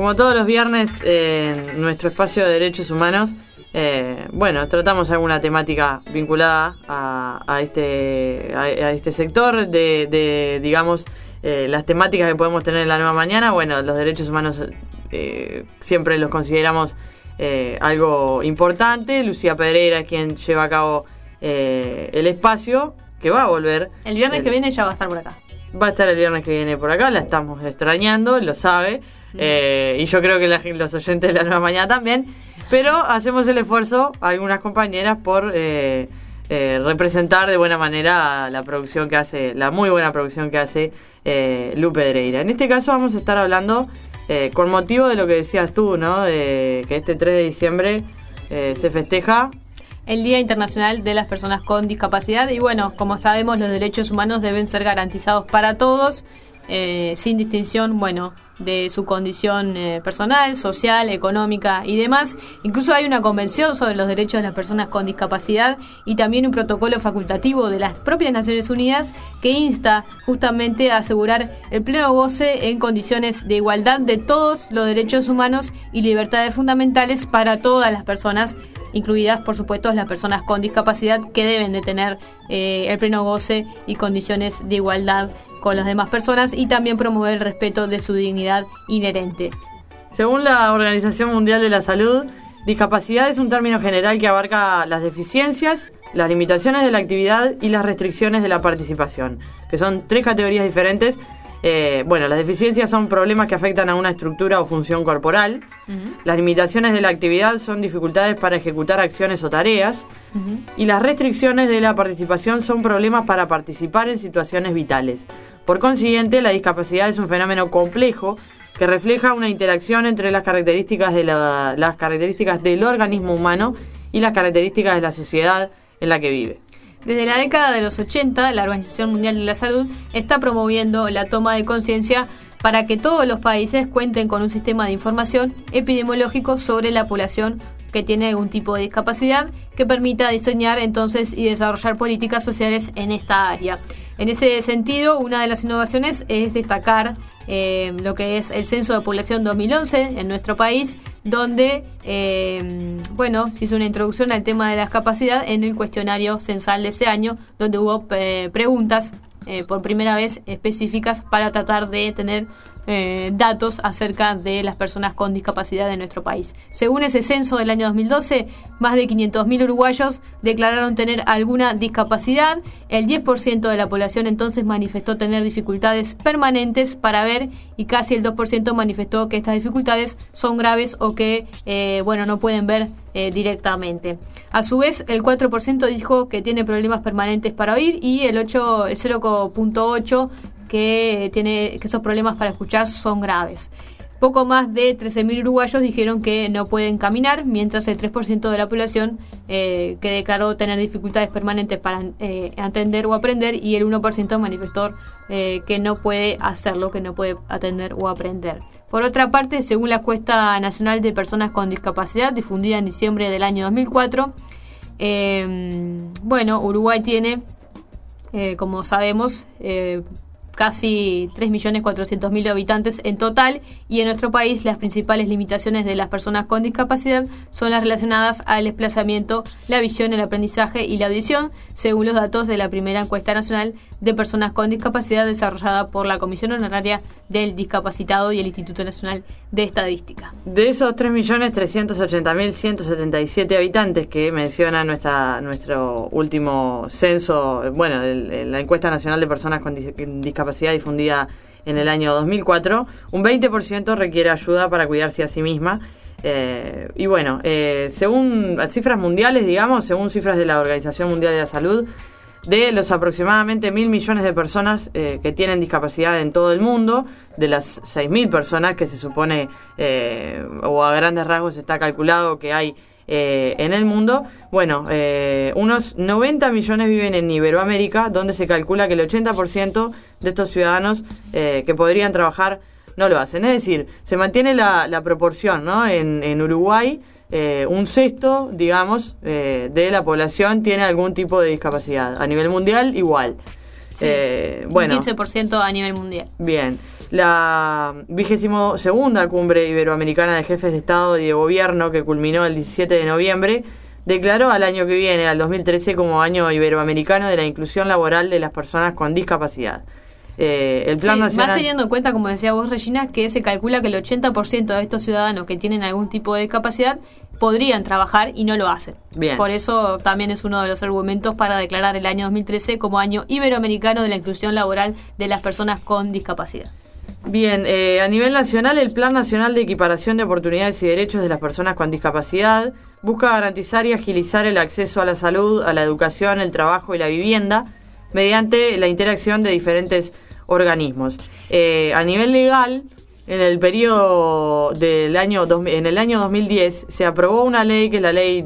Como todos los viernes en nuestro espacio de derechos humanos, tratamos alguna temática vinculada a este sector de digamos, las temáticas que podemos tener en la nueva mañana. Bueno, los derechos humanos siempre los consideramos algo importante. Lucía Pedreira es quien lleva a cabo el espacio, que va a volver. El viernes que viene ya va a estar por acá. Va a estar el viernes que viene por acá, la estamos extrañando, lo sabe. Y yo creo que los oyentes de la nueva mañana también, pero hacemos el esfuerzo, algunas compañeras, por representar de buena manera la producción que hace, la muy buena producción que hace Lu Pedreira. En este caso vamos a estar hablando con motivo de lo que decías tú, ¿no? De que este 3 de diciembre se festeja el Día Internacional de las Personas con Discapacidad. Y bueno, como sabemos, los derechos humanos deben ser garantizados para todos, sin distinción, de su condición personal, social, económica y demás. Incluso hay una convención sobre los derechos de las personas con discapacidad y también un protocolo facultativo de las propias Naciones Unidas que insta justamente a asegurar el pleno goce en condiciones de igualdad de todos los derechos humanos y libertades fundamentales para todas las personas, incluidas por supuesto las personas con discapacidad, que deben de tener el pleno goce y condiciones de igualdad con las demás personas, y también promover el respeto de su dignidad inherente. Según la Organización Mundial de la Salud, discapacidad es un término general que abarca las deficiencias, las limitaciones de la actividad y las restricciones de la participación, que son 3 categorías diferentes. Las deficiencias son problemas que afectan a una estructura o función corporal. Las limitaciones de la actividad son dificultades para ejecutar acciones o tareas. Y las restricciones de la participación son problemas para participar en situaciones vitales. Por consiguiente, la discapacidad es un fenómeno complejo que refleja una interacción entre las características del organismo humano y las características de la sociedad en la que vive. Desde la década de los 80, la Organización Mundial de la Salud está promoviendo la toma de conciencia para que todos los países cuenten con un sistema de información epidemiológico sobre la población que tiene algún tipo de discapacidad, que permita diseñar entonces y desarrollar políticas sociales en esta área. En ese sentido, una de las innovaciones es destacar lo que es el Censo de Población 2011 en nuestro país, donde se hizo una introducción al tema de la discapacidad en el cuestionario censal de ese año, donde hubo preguntas por primera vez específicas para tratar de tener datos acerca de las personas con discapacidad de nuestro país. Según ese censo del año 2012, más de 500.000 uruguayos declararon tener alguna discapacidad. El 10% de la población entonces manifestó tener dificultades permanentes para ver, y casi el 2% manifestó que estas dificultades son graves o que no pueden ver directamente. A su vez, el 4% dijo que tiene problemas permanentes para oír, y el 0.8% que esos problemas para escuchar son graves. Poco más de 13.000 uruguayos dijeron que no pueden caminar, mientras el 3% de la población que declaró tener dificultades permanentes para atender o aprender, y el 1% manifestó que no puede hacerlo, que no puede atender o aprender. Por otra parte, según la encuesta nacional de personas con discapacidad difundida en diciembre del año 2004, Uruguay tiene, como sabemos, casi 3.400.000 habitantes en total, y en nuestro país las principales limitaciones de las personas con discapacidad son las relacionadas al desplazamiento, la visión, el aprendizaje y la audición, según los datos de la primera encuesta nacional de personas con discapacidad desarrollada por la Comisión Honoraria del Discapacitado y el Instituto Nacional de Estadística. De esos 3.380.177 habitantes que menciona nuestro último censo, la encuesta nacional de personas con discapacidad difundida en el año 2004, un 20% requiere ayuda para cuidarse a sí misma. Según cifras mundiales, según cifras de la Organización Mundial de la Salud, de los aproximadamente 1.000 millones de personas que tienen discapacidad en todo el mundo, de las 6.000 personas que se supone, o a grandes rasgos está calculado que hay en el mundo, unos 90 millones viven en Iberoamérica, donde se calcula que el 80% de estos ciudadanos que podrían trabajar no lo hacen. Es decir, se mantiene la proporción, ¿no? En Uruguay, un sexto, de la población tiene algún tipo de discapacidad. A nivel mundial, igual. Sí, bueno, un 15% a nivel mundial. Bien. La 22ª Cumbre Iberoamericana de Jefes de Estado y de Gobierno, que culminó el 17 de noviembre, declaró al año que viene, al 2013, como Año Iberoamericano de la Inclusión Laboral de las Personas con Discapacidad. El Plan Nacional... Más teniendo en cuenta, como decía vos, Regina, que se calcula que el 80% de estos ciudadanos que tienen algún tipo de discapacidad podrían trabajar y no lo hacen. Bien. Por eso también es uno de los argumentos para declarar el año 2013 como Año Iberoamericano de la Inclusión Laboral de las Personas con Discapacidad. Bien, a nivel nacional, el Plan Nacional de Equiparación de Oportunidades y Derechos de las Personas con Discapacidad busca garantizar y agilizar el acceso a la salud, a la educación, el trabajo y la vivienda mediante la interacción de diferentes organismos. A nivel legal, en el periodo del año en el año 2010 se aprobó una ley, que es la Ley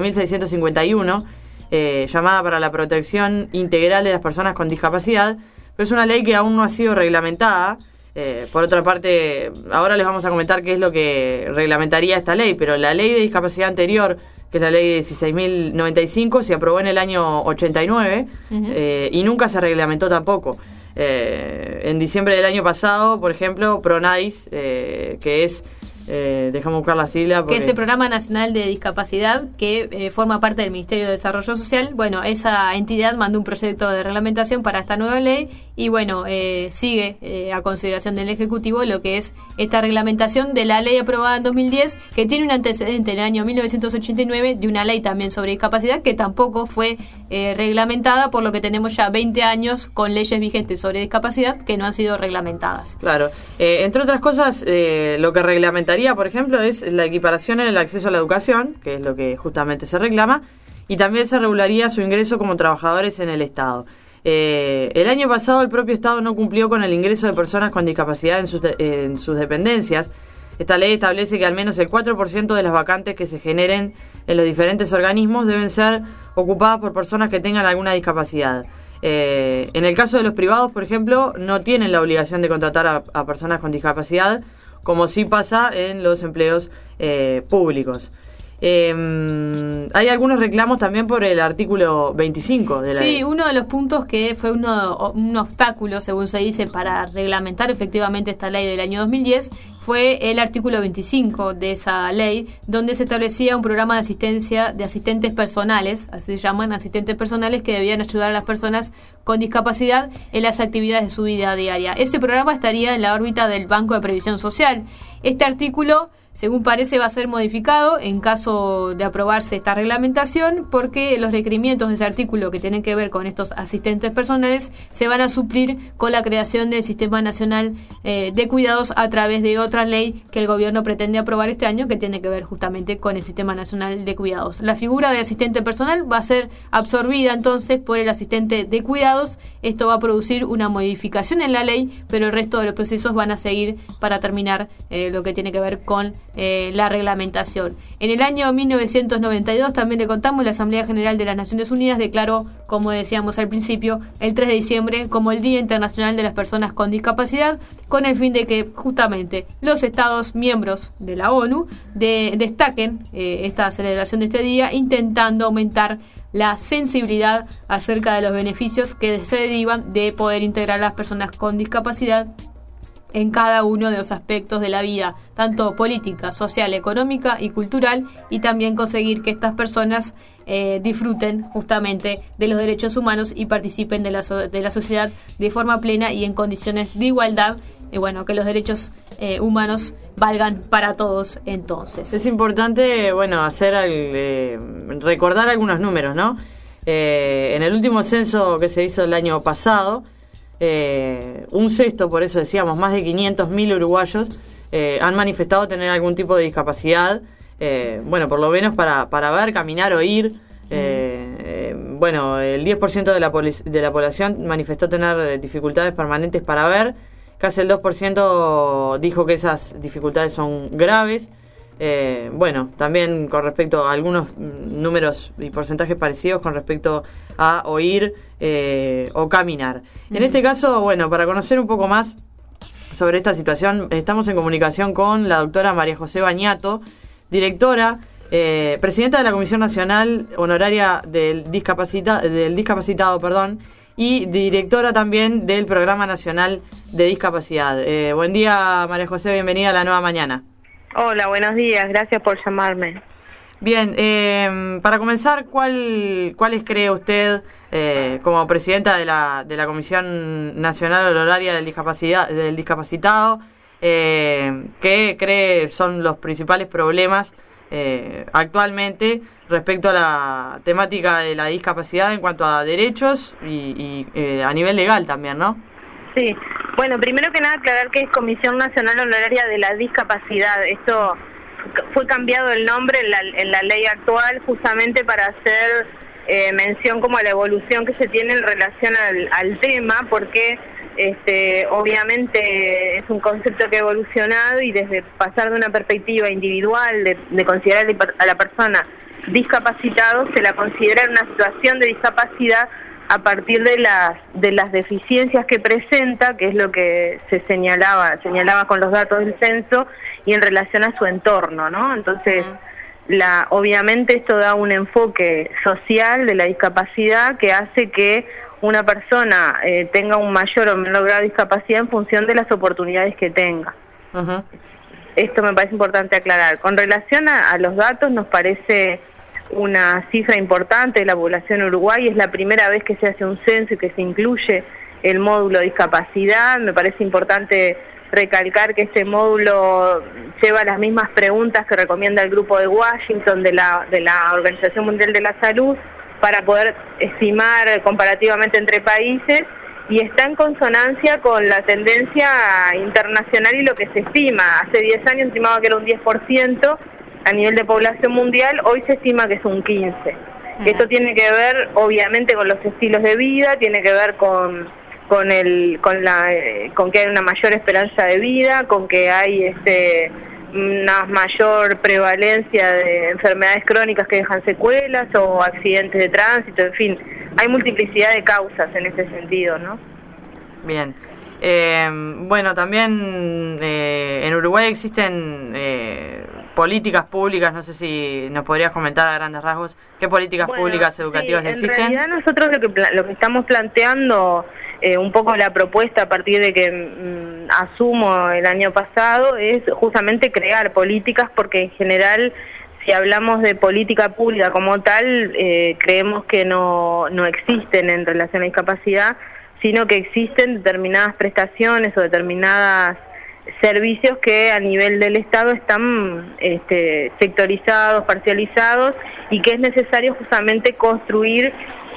18.651, llamada para la protección integral de las personas con discapacidad, pero es una ley que aún no ha sido reglamentada. Por otra parte, ahora les vamos a comentar qué es lo que reglamentaría esta ley, pero la ley de discapacidad anterior, que es la ley 16.095, se aprobó en el año 89 y nunca se reglamentó tampoco. En diciembre del año pasado, por ejemplo, PRONADIS, que es... déjame buscar la sigla. Que es el Programa Nacional de Discapacidad, que forma parte del Ministerio de Desarrollo Social. Bueno, esa entidad mandó un proyecto de reglamentación para esta nueva ley y bueno, sigue a consideración del Ejecutivo lo que es esta reglamentación de la ley aprobada en 2010, que tiene un antecedente en el año 1989 de una ley también sobre discapacidad que tampoco fue reglamentada, por lo que tenemos ya 20 años con leyes vigentes sobre discapacidad que no han sido reglamentadas. Claro, entre otras cosas, lo que reglamentaría, por ejemplo, es la equiparación en el acceso a la educación, que es lo que justamente se reclama, y también se regularía su ingreso como trabajadores en el Estado. El año pasado el propio Estado no cumplió con el ingreso de personas con discapacidad en sus dependencias. Esta ley establece que al menos el 4% de las vacantes que se generen en los diferentes organismos deben ser ocupadas por personas que tengan alguna discapacidad. En el caso de los privados, por ejemplo, no tienen la obligación de contratar a personas con discapacidad, como sí pasa en los empleos públicos. Hay algunos reclamos también por el artículo 25 de la ley. Sí, uno de los puntos que fue un obstáculo, según se dice, para reglamentar efectivamente esta ley del año 2010 fue el artículo 25 de esa ley, donde se establecía un programa de asistencia de asistentes personales, así se llaman, asistentes personales, que debían ayudar a las personas con discapacidad en las actividades de su vida diaria. Ese programa estaría en la órbita del Banco de Previsión Social. Este artículo, según parece, va a ser modificado en caso de aprobarse esta reglamentación, porque los requerimientos de ese artículo que tienen que ver con estos asistentes personales se van a suplir con la creación del Sistema Nacional de Cuidados a través de otra ley que el gobierno pretende aprobar este año, que tiene que ver justamente con el Sistema Nacional de Cuidados. La figura del asistente personal va a ser absorbida entonces por el asistente de cuidados. Esto va a producir una modificación en la ley, pero el resto de los procesos van a seguir para terminar lo que tiene que ver con la reglamentación. En el año 1992, también le contamos, la Asamblea General de las Naciones Unidas declaró, como decíamos al principio, el 3 de diciembre como el Día Internacional de las Personas con Discapacidad, con el fin de que justamente los Estados miembros de la ONU destaquen esta celebración de este día, intentando aumentar la sensibilidad acerca de los beneficios que se derivan de poder integrar a las personas con discapacidad en cada uno de los aspectos de la vida, tanto política, social, económica y cultural, y también conseguir que estas personas disfruten justamente de los derechos humanos y participen de la sociedad de forma plena y en condiciones de igualdad, y bueno, que los derechos humanos valgan para todos entonces. Es importante, bueno, recordar algunos números, ¿no? En el último censo que se hizo el año pasado, un sexto, por eso decíamos, más de 500.000 uruguayos han manifestado tener algún tipo de discapacidad, bueno, por lo menos para ver, caminar, oír. Bueno, el 10% de la población manifestó tener dificultades permanentes para ver, casi el 2% dijo que esas dificultades son graves. Bueno, también con respecto a algunos números y porcentajes parecidos con respecto a oír o caminar. En este caso, bueno, para conocer un poco más sobre esta situación, estamos en comunicación con la doctora María José Bañato, directora, presidenta de la Comisión Nacional Honoraria del Discapacitado, y directora también del Programa Nacional de Discapacidad. Buen día, María José, bienvenida a La Nueva Mañana. Hola, buenos días, gracias por llamarme. Bien, para comenzar, ¿cuáles cree usted, como presidenta de la Comisión Nacional Honoraria del Discapacitado, qué cree son los principales problemas actualmente respecto a la temática de la discapacidad en cuanto a derechos y a nivel legal también, ¿no? Sí, bueno, primero que nada aclarar que es Comisión Nacional Honoraria de la Discapacidad. Esto fue cambiado el nombre en la ley actual justamente para hacer mención como a la evolución que se tiene en relación al tema, porque obviamente es un concepto que ha evolucionado y desde pasar de una perspectiva individual de considerar a la persona discapacitado, se la considera en una situación de discapacidad a partir de las deficiencias que presenta, que es lo que se señalaba con los datos del censo y en relación a su entorno, ¿no? Entonces, obviamente esto da un enfoque social de la discapacidad que hace que una persona tenga un mayor o menor grado de discapacidad en función de las oportunidades que tenga. Uh-huh. Esto me parece importante aclarar. Con relación a los datos, nos parece una cifra importante de la población en Uruguay. Es la primera vez que se hace un censo y que se incluye el módulo discapacidad. Me parece importante recalcar que este módulo lleva las mismas preguntas que recomienda el grupo de Washington de la Organización Mundial de la Salud para poder estimar comparativamente entre países, y está en consonancia con la tendencia internacional y lo que se estima. Hace 10 años estimaba que era un 10% a nivel de población mundial, hoy se estima que es un 15%. Esto tiene que ver obviamente con los estilos de vida, tiene que ver con que hay una mayor esperanza de vida, con que hay una mayor prevalencia de enfermedades crónicas que dejan secuelas o accidentes de tránsito, en fin, hay multiplicidad de causas en ese sentido, ¿no? Bien. Bueno, también en Uruguay existen políticas públicas, no sé si nos podrías comentar a grandes rasgos qué políticas públicas educativas existen. En realidad nosotros lo que estamos planteando, un poco la propuesta a partir de que asumo el año pasado, es justamente crear políticas, porque en general, si hablamos de política pública como tal, creemos que no existen en relación a discapacidad, sino que existen determinadas prestaciones o determinados servicios que a nivel del Estado están sectorizados, parcializados, y que es necesario justamente construir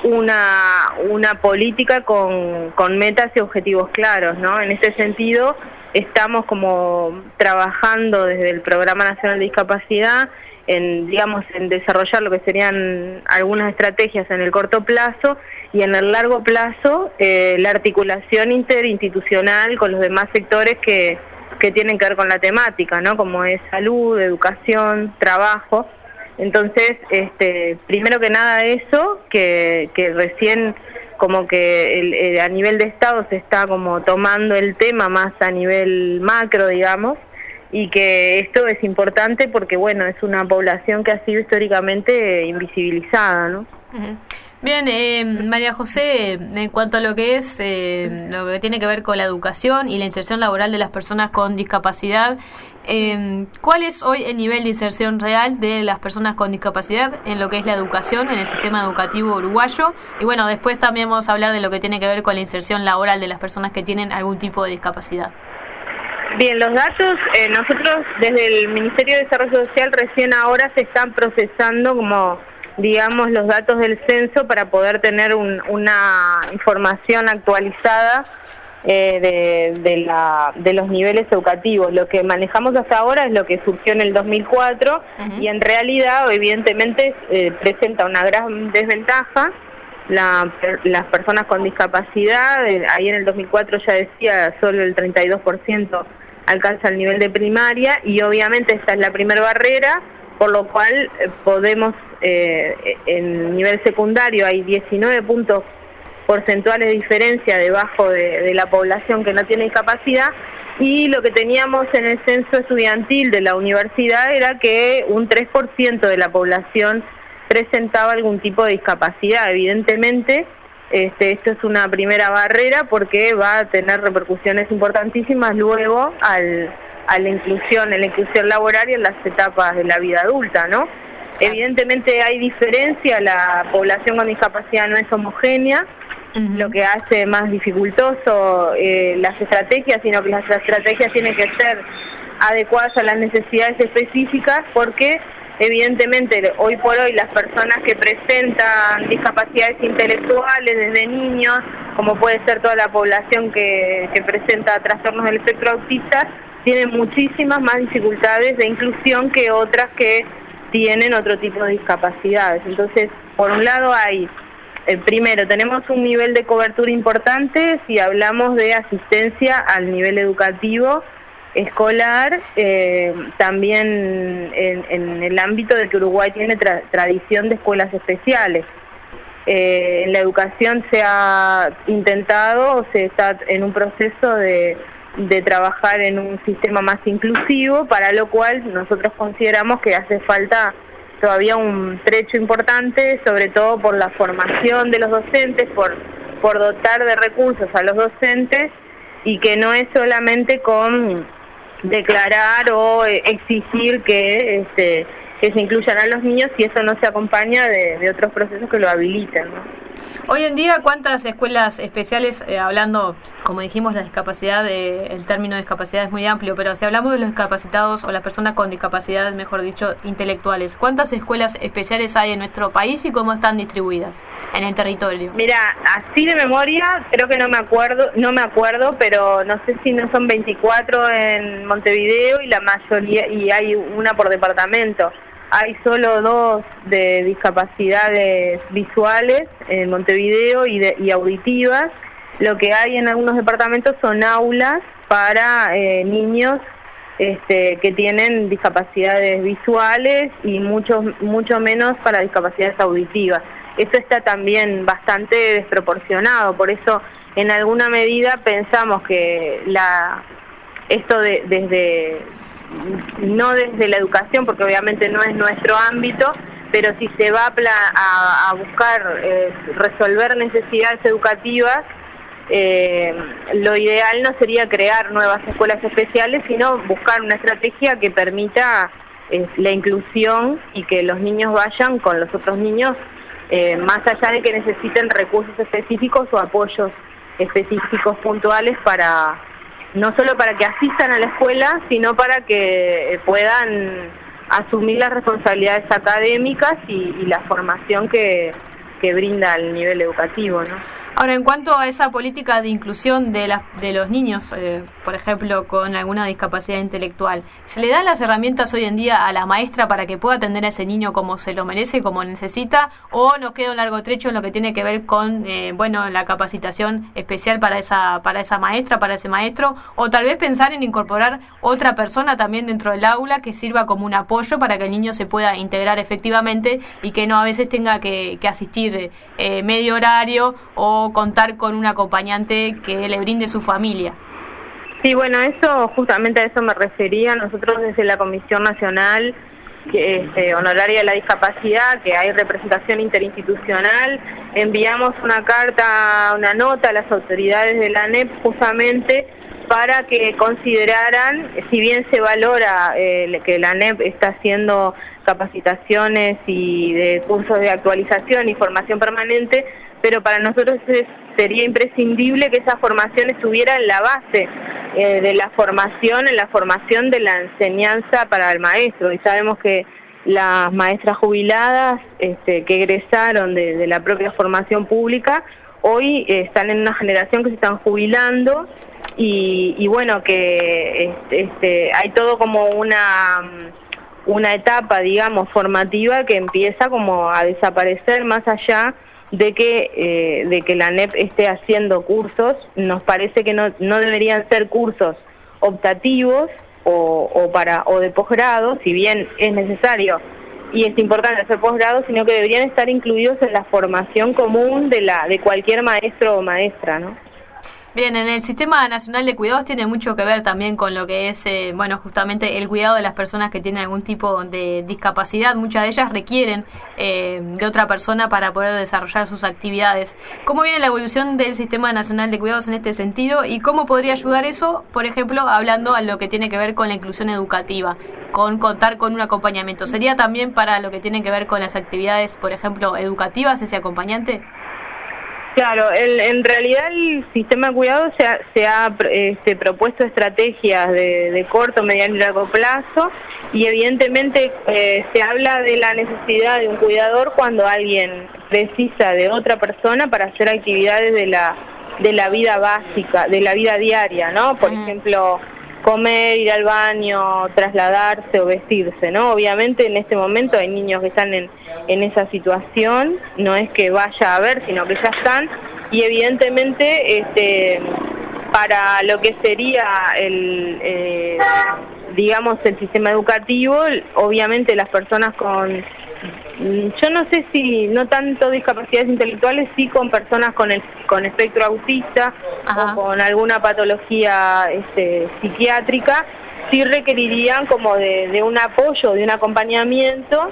una política con metas y objetivos claros, ¿no? En este sentido, estamos como trabajando desde el Programa Nacional de Discapacidad en desarrollar lo que serían algunas estrategias en el corto plazo, y en el largo plazo la articulación interinstitucional con los demás sectores que tienen que ver con la temática, ¿no? Como es salud, educación, trabajo. Entonces, primero que nada eso, que recién como que a nivel de Estado se está como tomando el tema más a nivel macro, digamos, y que esto es importante porque, bueno, es una población que ha sido históricamente invisibilizada, ¿no? Uh-huh. Bien, María José, en cuanto a lo que es lo que tiene que ver con la educación y la inserción laboral de las personas con discapacidad, ¿cuál es hoy el nivel de inserción real de las personas con discapacidad en lo que es la educación, en el sistema educativo uruguayo? Y bueno, después también vamos a hablar de lo que tiene que ver con la inserción laboral de las personas que tienen algún tipo de discapacidad. Bien, los datos, nosotros desde el Ministerio de Desarrollo Social recién ahora se están procesando como, digamos, los datos del censo para poder tener una información actualizada de los niveles educativos. Lo que manejamos hasta ahora es lo que surgió en el 2004, uh-huh. Y en realidad evidentemente presenta una gran desventaja las personas con discapacidad. Ahí en el 2004 ya decía solo el 32% alcanza el nivel de primaria, y obviamente esta es la primera barrera, por lo cual podemos en nivel secundario hay 19 puntos porcentuales de diferencia debajo de la población que no tiene discapacidad, y lo que teníamos en el censo estudiantil de la universidad era que un 3% de la población presentaba algún tipo de discapacidad. Evidentemente Esto es una primera barrera porque va a tener repercusiones importantísimas luego a la inclusión laboral y en las etapas de la vida adulta, ¿no? Evidentemente hay diferencia, la población con discapacidad no es homogénea, lo que hace más dificultoso las estrategias, sino que las estrategias tienen que ser adecuadas a las necesidades específicas, porque evidentemente hoy por hoy las personas que presentan discapacidades intelectuales desde niños, como puede ser toda la población que presenta trastornos del espectro autista, tienen muchísimas más dificultades de inclusión que otras que tienen otro tipo de discapacidades. Entonces, por un lado hay, primero, tenemos un nivel de cobertura importante si hablamos de asistencia al nivel educativo escolar, también en el ámbito de que Uruguay tiene tradición de escuelas especiales. En la educación se ha intentado, o se está en un proceso de trabajar en un sistema más inclusivo, para lo cual nosotros consideramos que hace falta todavía un trecho importante, sobre todo por la formación de los docentes, por dotar de recursos a los docentes, y que no es solamente con declarar o exigir que se incluyan a los niños si eso no se acompaña de otros procesos que lo habiliten, ¿no? Hoy en día, ¿cuántas escuelas especiales, hablando, como dijimos, la discapacidad, el término discapacidad es muy amplio, pero si hablamos de los discapacitados o las personas con discapacidad, mejor dicho, intelectuales, ¿cuántas escuelas especiales hay en nuestro país y cómo están distribuidas en el territorio? Mira, así de memoria, creo que no me acuerdo, pero no sé si no son 24 en Montevideo y la mayoría, y hay una por departamento. Hay solo 2 de discapacidades visuales en Montevideo y auditivas. Lo que hay en algunos departamentos son aulas para niños que tienen discapacidades visuales y mucho menos para discapacidades auditivas. Eso está también bastante desproporcionado, por eso en alguna medida pensamos que esto no desde la educación, porque obviamente no es nuestro ámbito, pero si se va a buscar resolver necesidades educativas, lo ideal no sería crear nuevas escuelas especiales, sino buscar una estrategia que permita la inclusión y que los niños vayan con los otros niños, más allá de que necesiten recursos específicos o apoyos específicos puntuales no solo para que asistan a la escuela, sino para que puedan asumir las responsabilidades académicas y la formación que brinda el nivel educativo, ¿no? Ahora, en cuanto a esa política de inclusión de los niños, por ejemplo, con alguna discapacidad intelectual, ¿se le dan las herramientas hoy en día a la maestra para que pueda atender a ese niño como se lo merece, como necesita, o nos queda un largo trecho en lo que tiene que ver con la capacitación especial para esa maestra, para ese maestro, o tal vez pensar en incorporar otra persona también dentro del aula que sirva como un apoyo para que el niño se pueda integrar efectivamente y que no a veces tenga que asistir medio horario o contar con un acompañante que le brinde su familia? Sí, bueno, justamente a eso me refería. Nosotros desde la Comisión Nacional Honoraria de la Discapacidad, que hay representación interinstitucional, enviamos una nota a las autoridades de la ANEP justamente para que consideraran, si bien se valora que la ANEP está haciendo capacitaciones y de cursos de actualización y formación permanente, pero para nosotros sería imprescindible que esa formación estuviera en la base de la formación, en la formación de la enseñanza para el maestro. Y sabemos que las maestras jubiladas que egresaron de la propia formación pública, hoy están en una generación que se están jubilando y bueno, que hay todo como una etapa, digamos, formativa que empieza como a desaparecer, más allá de que la ANEP esté haciendo cursos. Nos parece que no deberían ser cursos optativos o de posgrado, si bien es necesario y es importante hacer posgrado, sino que deberían estar incluidos en la formación común de cualquier maestro o maestra, ¿no? Bien, en el Sistema Nacional de Cuidados tiene mucho que ver también con lo que es, justamente el cuidado de las personas que tienen algún tipo de discapacidad. Muchas de ellas requieren de otra persona para poder desarrollar sus actividades. ¿Cómo viene la evolución del Sistema Nacional de Cuidados en este sentido y cómo podría ayudar eso, por ejemplo, hablando a lo que tiene que ver con la inclusión educativa, con contar con un acompañamiento? ¿Sería también para lo que tiene que ver con las actividades, por ejemplo, educativas, ese acompañante? Claro, en realidad el sistema de cuidado se ha propuesto estrategias de corto, mediano y largo plazo, y evidentemente se habla de la necesidad de un cuidador cuando alguien precisa de otra persona para hacer actividades de la vida básica, de la vida diaria, ¿no? Por ejemplo, comer, ir al baño, trasladarse o vestirse, ¿no? Obviamente en este momento hay niños que están en esa situación, no es que vaya a ver, sino que ya están, y evidentemente para lo que sería el sistema educativo, obviamente las personas con, yo no sé si no tanto discapacidades intelectuales, sí con personas con espectro autista o con alguna patología psiquiátrica, sí requerirían como de un apoyo, de un acompañamiento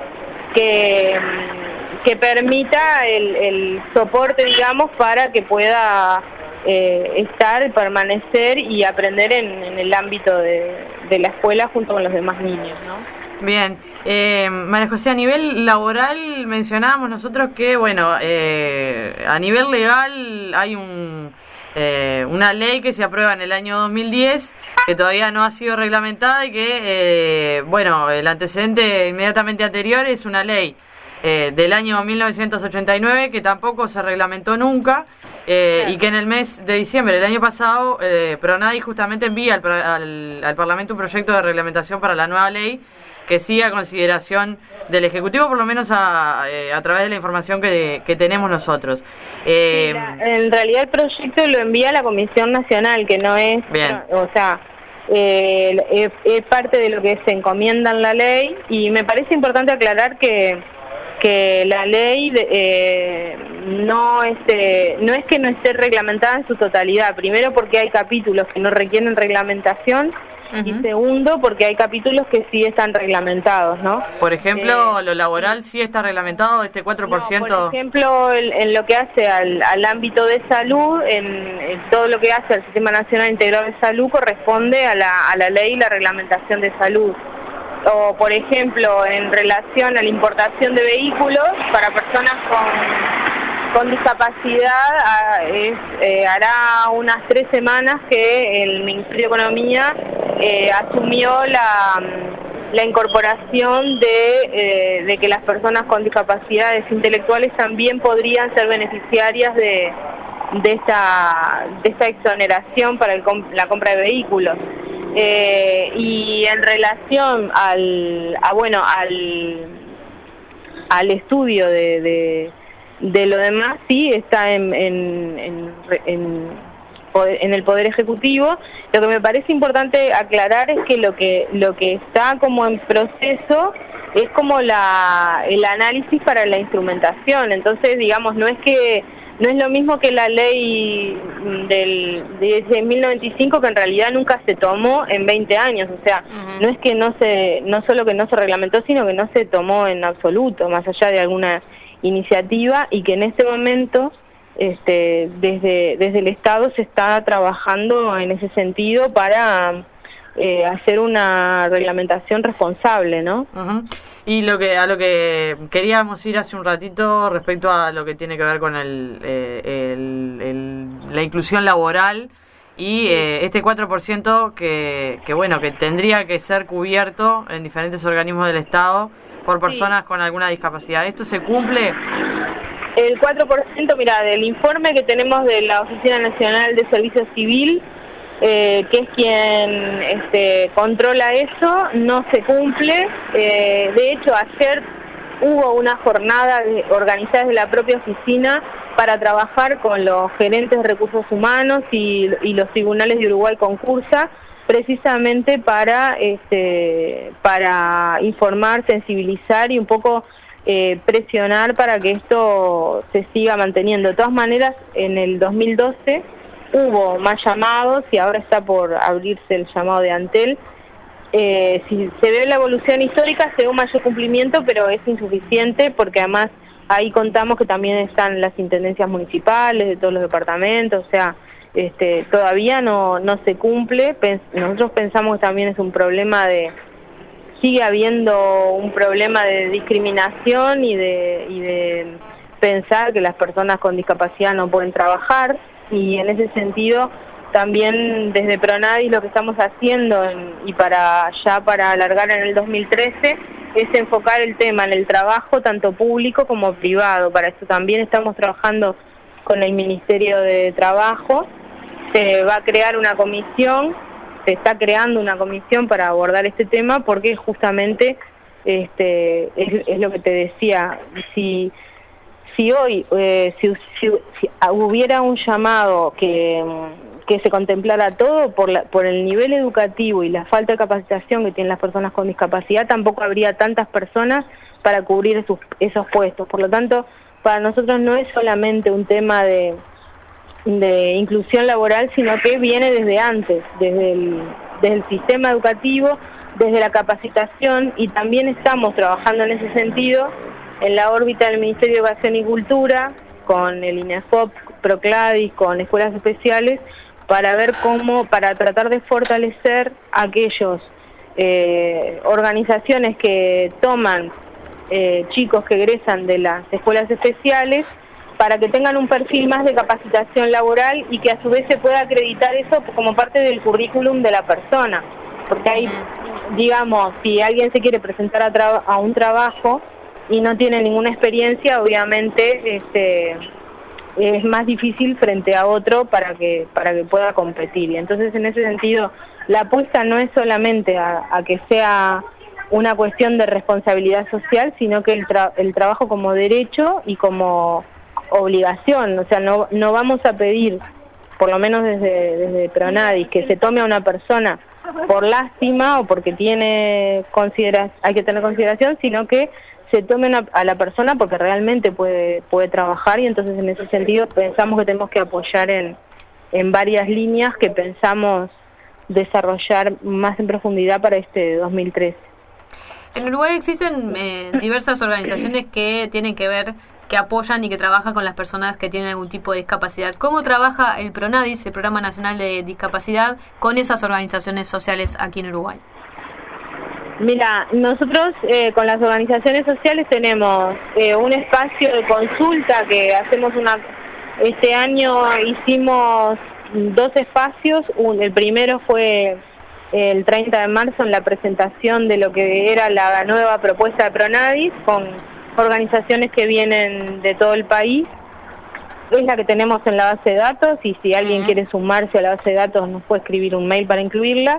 que permita el soporte, digamos, para que pueda estar, permanecer y aprender en el ámbito de la escuela junto con los demás niños, ¿no? Bien, María José, a nivel laboral mencionábamos nosotros que, a nivel legal hay una ley que se aprueba en el año 2010, que todavía no ha sido reglamentada y que, el antecedente inmediatamente anterior es una ley del año 1989 que tampoco se reglamentó nunca. Y que en el mes de diciembre del año pasado Pronadi justamente envía al Parlamento un proyecto de reglamentación para la nueva ley que sigue a consideración del Ejecutivo, por lo menos a través de la información que tenemos nosotros. En realidad el proyecto lo envía a la Comisión Nacional, que no es, bien. Es parte de lo que se encomienda en la ley, y me parece importante aclarar que la ley no es que no esté reglamentada en su totalidad. Primero, porque hay capítulos que no requieren reglamentación, y segundo, porque hay capítulos que sí están reglamentados, ¿no? Por ejemplo, lo laboral sí está reglamentado, este 4%. No, por ejemplo, en lo que hace al ámbito de salud, en todo lo que hace al Sistema Nacional Integral de Salud corresponde a la ley y la reglamentación de salud. O, por ejemplo, en relación a la importación de vehículos para personas con discapacidad, hará unas 3 semanas que el Ministerio de Economía asumió la incorporación de que las personas con discapacidades intelectuales también podrían ser beneficiarias de esta exoneración para la compra de vehículos. Y en relación al estudio de lo demás, sí está en el Poder Ejecutivo. Lo que me parece importante aclarar es que lo que está como en proceso es como el análisis para la instrumentación. Entonces, digamos, no es lo mismo que la ley de 1095, que en realidad nunca se tomó en 20 años, o sea, no es que no solo que no se reglamentó, sino que no se tomó en absoluto, más allá de alguna iniciativa, y que en este momento desde el Estado se está trabajando en ese sentido para hacer una reglamentación responsable, ¿no? Y a lo que queríamos ir hace un ratito respecto a lo que tiene que ver con la inclusión laboral y este 4% que tendría que ser cubierto en diferentes organismos del Estado por personas con alguna discapacidad. ¿Esto se cumple? El 4%, mira, del informe que tenemos de la Oficina Nacional de Servicio Civil, que es quien controla eso, no se cumple. De hecho, ayer hubo una jornada organizada desde la propia oficina para trabajar con los gerentes de recursos humanos y los tribunales de Uruguay concursa, precisamente para informar, sensibilizar y un poco presionar para que esto se siga manteniendo. De todas maneras, en el 2012 hubo más llamados y ahora está por abrirse el llamado de Antel. Si se ve la evolución histórica, se ve un mayor cumplimiento, pero es insuficiente porque además ahí contamos que también están las intendencias municipales de todos los departamentos, o sea, todavía no se cumple. Nosotros pensamos que también es un problema sigue habiendo un problema de discriminación y de pensar que las personas con discapacidad no pueden trabajar, y en ese sentido también desde Pronadis lo que estamos haciendo y para alargar en el 2013 es enfocar el tema en el trabajo tanto público como privado. Para eso también estamos trabajando con el Ministerio de Trabajo. Se va a crear una comisión, se está creando una comisión para abordar este tema, porque justamente es lo que te decía, si hoy si hubiera un llamado que se contemplara todo por el nivel educativo y la falta de capacitación que tienen las personas con discapacidad, tampoco habría tantas personas para cubrir esos puestos. Por lo tanto, para nosotros no es solamente un tema de inclusión laboral, sino que viene desde antes, desde el sistema educativo, desde la capacitación, y también estamos trabajando en ese sentido en la órbita del Ministerio de Educación y Cultura, con el INEFOP, Procladis, con escuelas especiales, para tratar de fortalecer aquellos organizaciones que toman chicos que egresan de las escuelas especiales, para que tengan un perfil más de capacitación laboral y que a su vez se pueda acreditar eso como parte del currículum de la persona. Porque ahí, digamos, si alguien se quiere presentar a un trabajo y no tiene ninguna experiencia, obviamente es más difícil frente a otro para que pueda competir. Y entonces, en ese sentido, la apuesta no es solamente a que sea una cuestión de responsabilidad social, sino que el trabajo como derecho y como obligación. O sea, no vamos a pedir, por lo menos desde Pronadis, que se tome a una persona por lástima o porque hay que tener consideración, sino que se tome a la persona porque realmente puede trabajar. Y entonces, en ese sentido, pensamos que tenemos que apoyar en varias líneas que pensamos desarrollar más en profundidad para este 2013. En Uruguay existen diversas organizaciones que tienen que ver, que apoyan y que trabajan con las personas que tienen algún tipo de discapacidad. ¿Cómo trabaja el Pronadis, el Programa Nacional de Discapacidad, con esas organizaciones sociales aquí en Uruguay? Mira, nosotros con las organizaciones sociales tenemos un espacio de consulta que hacemos este año hicimos 2 espacios. El primero fue el 30 de marzo en la presentación de lo que era la nueva propuesta de Pronadis, con organizaciones que vienen de todo el país. Es la que tenemos en la base de datos, y si alguien quiere sumarse a la base de datos nos puede escribir un mail para incluirla.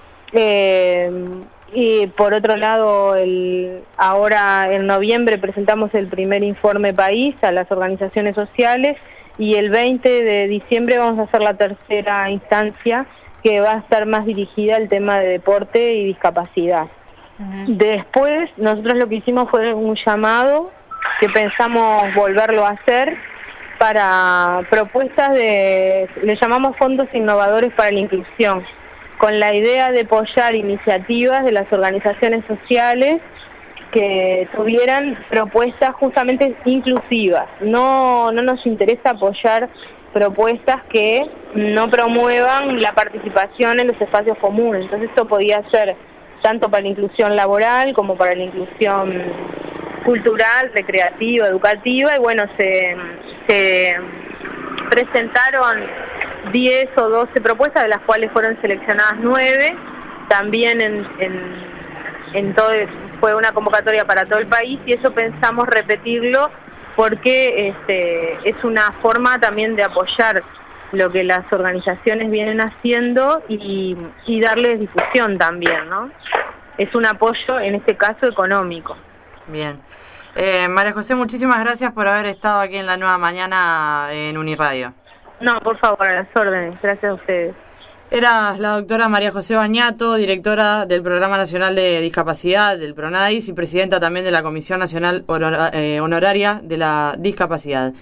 Y por otro lado, ahora en noviembre presentamos el primer informe país a las organizaciones sociales, y el 20 de diciembre vamos a hacer la tercera instancia, que va a estar más dirigida al tema de deporte y discapacidad. Después, nosotros lo que hicimos fue un llamado que pensamos volverlo a hacer para propuestas le llamamos fondos innovadores para la inclusión, con la idea de apoyar iniciativas de las organizaciones sociales que tuvieran propuestas justamente inclusivas. No nos interesa apoyar propuestas que no promuevan la participación en los espacios comunes. Entonces esto podía ser tanto para la inclusión laboral como para la inclusión cultural, recreativa, educativa, y bueno, se presentaron 10 o 12 propuestas, de las cuales fueron seleccionadas 9, también fue una convocatoria para todo el país, y eso pensamos repetirlo porque es una forma también de apoyar lo que las organizaciones vienen haciendo y darles difusión también, ¿no? Es un apoyo, en este caso, económico. Bien. María José, muchísimas gracias por haber estado aquí en La Nueva Mañana en Uniradio. No, por favor, a las órdenes. Gracias a ustedes. Era la doctora María José Bañato, directora del Programa Nacional de Discapacidad del Pronadis y presidenta también de la Comisión Nacional Honoraria de la Discapacidad.